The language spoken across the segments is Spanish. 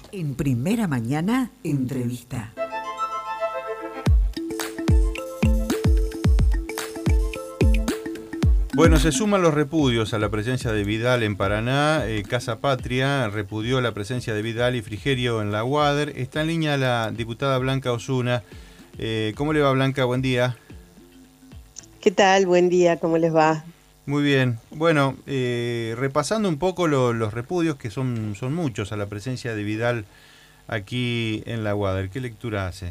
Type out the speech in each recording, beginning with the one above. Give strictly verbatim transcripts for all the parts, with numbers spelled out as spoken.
En Primera Mañana, entrevista. Bueno, se suman los repudios a la presencia de Vidal en Paraná. Eh, Casa Patria repudió la presencia de Vidal y Frigerio en la U A D E R. Está en línea la diputada Blanca Osuna. Eh, ¿Cómo le va, Blanca? Buen día. ¿Qué tal? Buen día, ¿cómo les va? Muy bien. Bueno, eh, repasando un poco lo, los repudios, que son, son muchos, a la presencia de Vidal aquí en la U A D E R. ¿Qué lectura hace?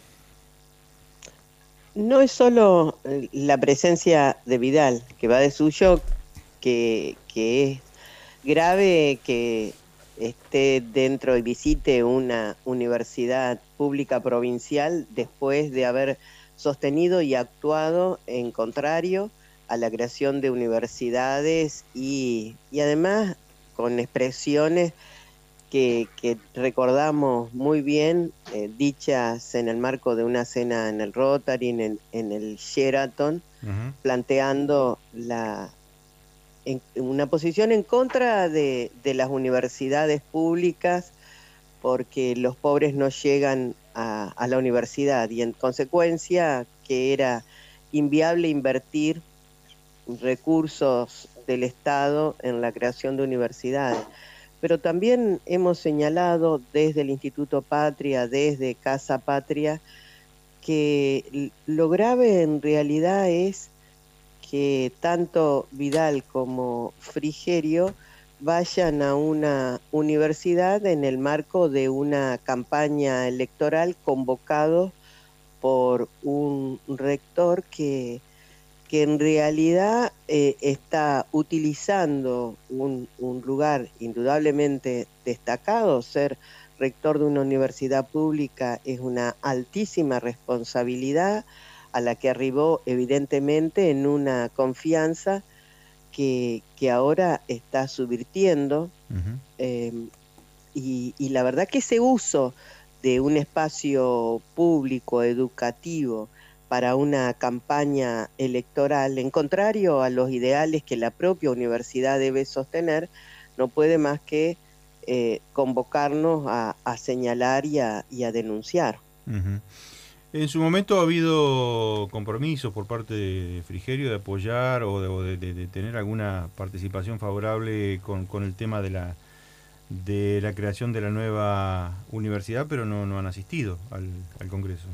No es solo eh, la presencia de Vidal, que va de suyo, que, que es grave que esté dentro y visite una universidad pública provincial después de haber sostenido y actuado en contrario a la creación de universidades y, y además con expresiones que, que recordamos muy bien, eh, dichas en el marco de una cena en el Rotary, en, en el Sheraton, Uh-huh. planteando la, en, una posición en contra de, de las universidades públicas porque los pobres no llegan a, a la universidad y en consecuencia que era inviable invertir recursos del Estado en la creación de universidades. Pero también hemos señalado desde el Instituto Patria, desde Casa Patria, que lo grave en realidad es que tanto Vidal como Frigerio vayan a una universidad en el marco de una campaña electoral convocado por un rector que que en realidad eh, está utilizando un, un lugar indudablemente destacado. Ser rector de una universidad pública es una altísima responsabilidad a la que arribó evidentemente en una confianza que, que ahora está subvirtiendo. Uh-huh. eh, y, y la verdad que ese uso de un espacio público, educativo, para una campaña electoral, en contrario a los ideales que la propia universidad debe sostener, no puede más que eh, convocarnos a, a señalar y a, y a denunciar. Uh-huh. En su momento ha habido compromisos por parte de Frigerio de apoyar o de, o de, de, de tener alguna participación favorable con, con el tema de la de la creación de la nueva universidad, pero no, no han asistido al, al Congreso.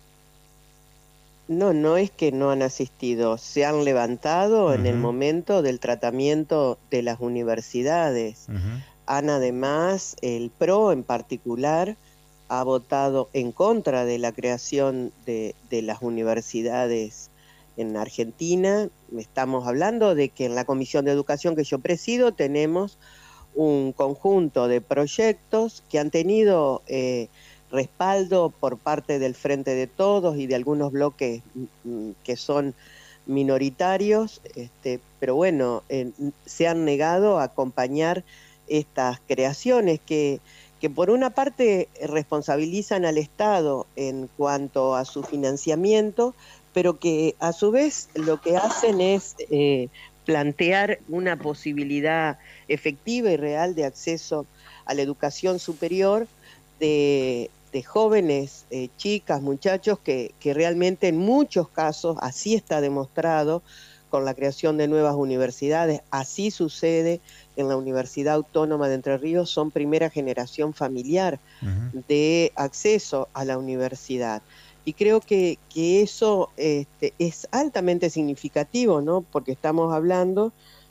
No, no es que no han asistido, se han levantado en el Uh-huh. momento del tratamiento de las universidades. Uh-huh. Han además, el P R O en particular, ha votado en contra de la creación de, de las universidades en Argentina. Estamos hablando de que en la Comisión de Educación que yo presido tenemos un conjunto de proyectos que han tenido eh, respaldo por parte del Frente de Todos y de algunos bloques mm, que son minoritarios, este, pero bueno, eh, se han negado a acompañar estas creaciones que, que por una parte responsabilizan al Estado en cuanto a su financiamiento, pero que a su vez lo que hacen es eh, plantear una posibilidad efectiva y real de acceso a la educación superior de, de jóvenes, eh, chicas, muchachos, que, que realmente en muchos casos, así está demostrado, con la creación de nuevas universidades, así sucede en la Universidad Autónoma de Entre Ríos, son primera generación familiar Uh-huh. de acceso a la universidad. Y creo que, que eso este, es altamente significativo, ¿no? Porque estamos hablando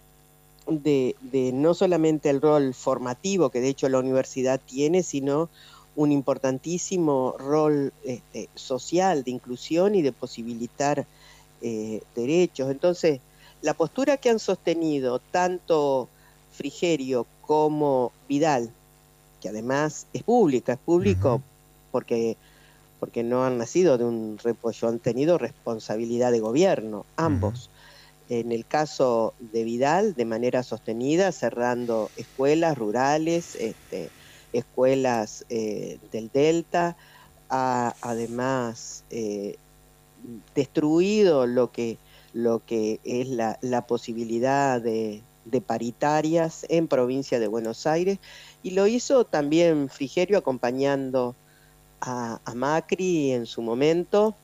de, de no solamente el rol formativo que de hecho la universidad tiene, sino un importantísimo rol este, social, de inclusión y de posibilitar eh, derechos. Entonces, la postura que han sostenido tanto Frigerio como Vidal, que además es pública, es Uh-huh. público porque, porque no han nacido de un repollo, han tenido responsabilidad de gobierno, Uh-huh. ambos. En el caso de Vidal, de manera sostenida, cerrando escuelas rurales, este, escuelas eh, del Delta, ha además eh, destruido lo que, lo que es la, la posibilidad de, de paritarias en provincia de Buenos Aires, y lo hizo también Frigerio acompañando a, a Macri en su momento,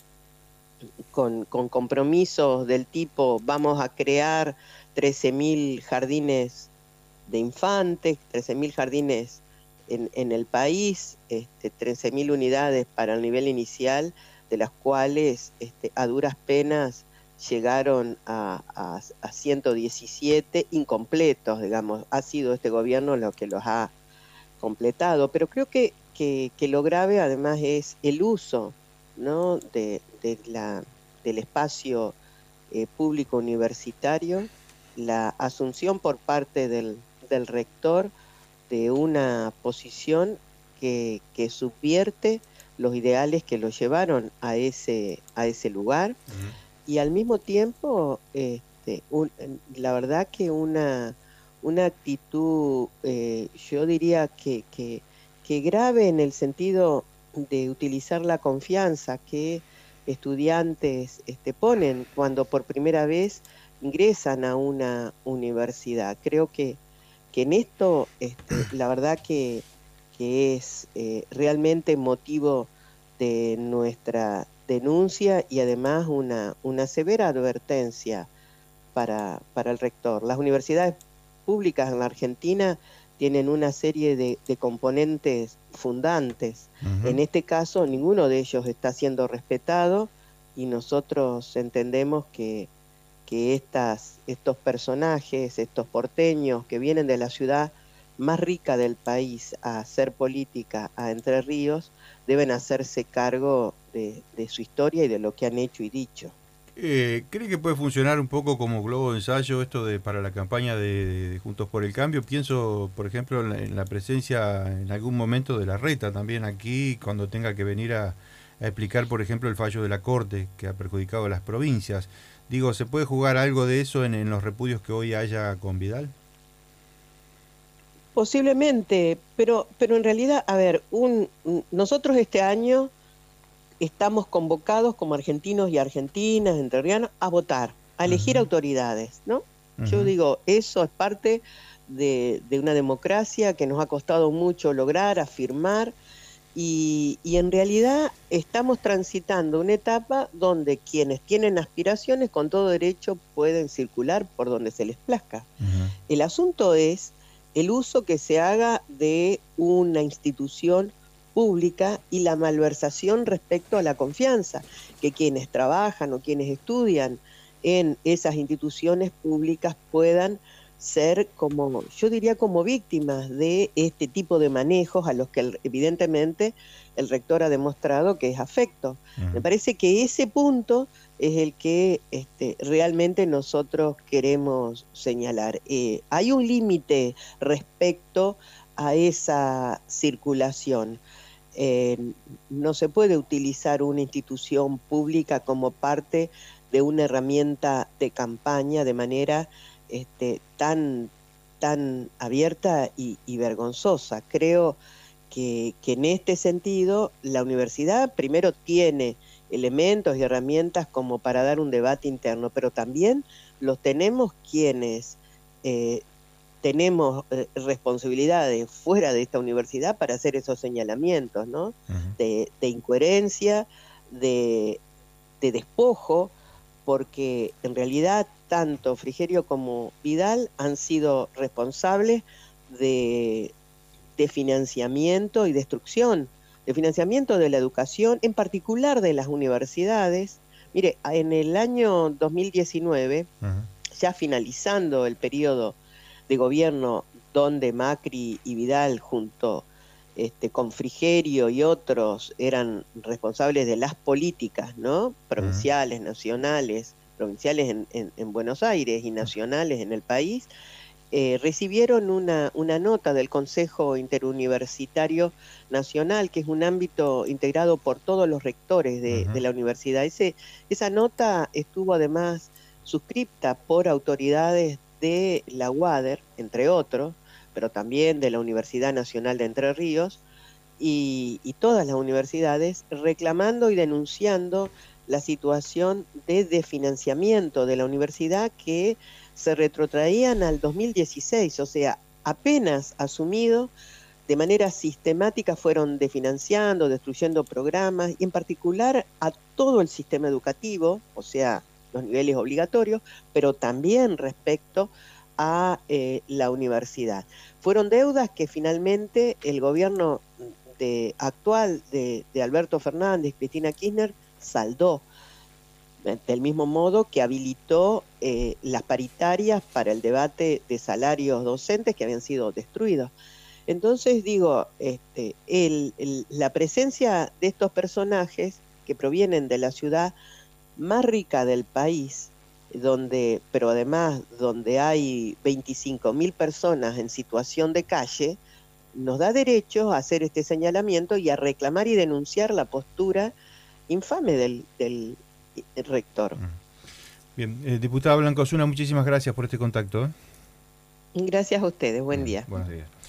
con, con compromisos del tipo vamos a crear trece mil jardines de infantes, trece mil jardines en, en el país, este, trece mil unidades para el nivel inicial, de las cuales este, a duras penas llegaron a, a, a ciento diecisiete incompletos, digamos. Ha sido este gobierno lo que los ha completado, pero creo que, que, que lo grave además es el uso, ¿no?, de, de la, del espacio eh, público universitario, la asunción por parte del, del rector de una posición que, que subvierte los ideales que lo llevaron a ese, a ese lugar, uh-huh. y al mismo tiempo, este, un, la verdad que una, una actitud, eh, yo diría que, que, que grave en el sentido de utilizar la confianza que estudiantes este, ponen cuando por primera vez ingresan a una universidad. Creo que, que en esto, este, la verdad que, que es eh, realmente motivo de nuestra denuncia y además una, una severa advertencia para, para el rector. Las universidades públicas en la Argentina tienen una serie de, de componentes fundantes. Uh-huh. En este caso, ninguno de ellos está siendo respetado y nosotros entendemos que, que estas, estos personajes, estos porteños que vienen de la ciudad más rica del país a hacer política a Entre Ríos, deben hacerse cargo de, de su historia y de lo que han hecho y dicho. Eh, ¿Cree que puede funcionar un poco como globo de ensayo esto de para la campaña de, de Juntos por el Cambio? Pienso, por ejemplo, en la, en la presencia en algún momento de Larreta también aquí, cuando tenga que venir a, a explicar, por ejemplo, el fallo de la Corte que ha perjudicado a las provincias. Digo, ¿se puede jugar algo de eso en, en los repudios que hoy haya con Vidal? Posiblemente, pero, pero en realidad, a ver, un, nosotros este año estamos convocados como argentinos y argentinas, entrerrianos, a votar, a elegir uh-huh. autoridades, ¿no? Uh-huh. Yo digo, eso es parte de, de una democracia que nos ha costado mucho lograr, afirmar, y, y en realidad estamos transitando una etapa donde quienes tienen aspiraciones con todo derecho pueden circular por donde se les plazca. Uh-huh. El asunto es el uso que se haga de una institución pública y la malversación respecto a la confianza, que quienes trabajan o quienes estudian en esas instituciones públicas puedan ser como, yo diría como víctimas de este tipo de manejos a los que evidentemente el rector ha demostrado que es afecto. Uh-huh. Me parece que ese punto es el que este, realmente nosotros queremos señalar. Eh, hay un límite respecto a esa circulación. Eh, no se puede utilizar una institución pública como parte de una herramienta de campaña de manera este, tan, tan abierta y, y vergonzosa. Creo que, que en este sentido la universidad primero tiene elementos y herramientas como para dar un debate interno, pero también los tenemos quienes eh, tenemos eh, responsabilidades fuera de esta universidad para hacer esos señalamientos, ¿no? Uh-huh. de, de incoherencia, de, de despojo, porque en realidad tanto Frigerio como Vidal han sido responsables de, de financiamiento y destrucción, de financiamiento de la educación, en particular de las universidades. Mire, en el año dos mil diecinueve, uh-huh. ya finalizando el periodo de gobierno donde Macri y Vidal junto este, con Frigerio y otros eran responsables de las políticas, ¿no? Provinciales, uh-huh. nacionales, provinciales en, en, en Buenos Aires y nacionales en el país, eh, recibieron una, una nota del Consejo Interuniversitario Nacional, que es un ámbito integrado por todos los rectores de, uh-huh. de la universidad. Ese, esa nota estuvo además suscripta por autoridades de la UADER, entre otros, pero también de la Universidad Nacional de Entre Ríos, y, y todas las universidades reclamando y denunciando la situación de desfinanciamiento de la universidad que se retrotraían al dos mil dieciséis, o sea, apenas asumido, de manera sistemática fueron desfinanciando, destruyendo programas, y en particular a todo el sistema educativo, o sea, los niveles obligatorios, pero también respecto a eh, la universidad. Fueron deudas que finalmente el gobierno de, actual de, de Alberto Fernández, Cristina Kirchner, saldó, del mismo modo que habilitó eh, las paritarias para el debate de salarios docentes que habían sido destruidos. Entonces digo, este, el, el, la presencia de estos personajes que provienen de la ciudad más rica del país, donde, pero además donde hay veinticinco mil personas en situación de calle, nos da derecho a hacer este señalamiento y a reclamar y denunciar la postura infame del, del rector. Bien, eh, diputada Blanca Osuna, muchísimas gracias por este contacto. ¿eh? Gracias a ustedes, buen Bien, día. Buenos días.